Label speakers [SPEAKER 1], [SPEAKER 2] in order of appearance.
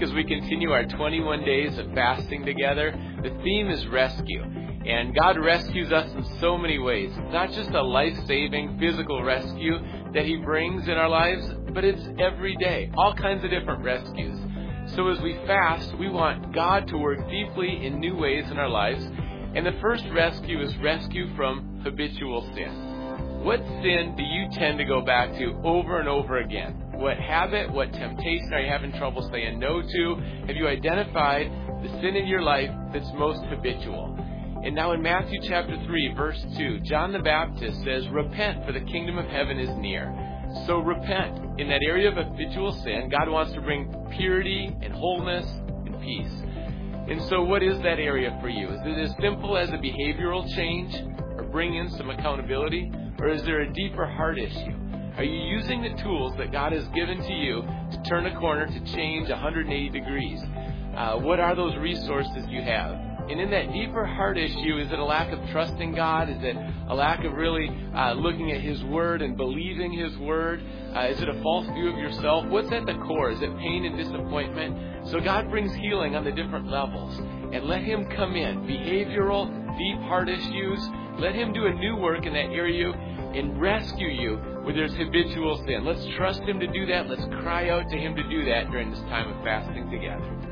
[SPEAKER 1] week, as we continue our 21 days of fasting together, the theme is rescue. And God rescues us in so many ways. It's not just a life-saving physical rescue that He brings in our lives, but it's every day. All kinds of different rescues. So as we fast, we want God to work deeply in new ways in our lives. And the first rescue is rescue from habitual sin. What sin do you tend to go back to over and over again? What habit, what temptation are you having trouble saying no to? Have you identified the sin in your life that's most habitual? And now in Matthew chapter 3, verse 2, John the Baptist says, "Repent, for the kingdom of heaven is near." So repent. In that area of habitual sin, God wants to bring purity and wholeness and peace. And so what is that area for you? Is it as simple as a behavioral change or bring in some accountability? Or is there a deeper heart issue? Are you using the tools that God has given to you to turn a corner, to change 180 degrees? What are those resources you have? And in that deeper heart issue, is it a lack of trust in God? Is it a lack of really looking at His Word and believing His Word? Is it a false view of yourself? What's at the core? Is it pain and disappointment? So God brings healing on the different levels. And let Him come in. Behavioral, deep heart issues. Let Him do a new work in that area and rescue you where there's habitual sin. Let's trust Him to do that. Let's cry out to Him to do that during this time of fasting together.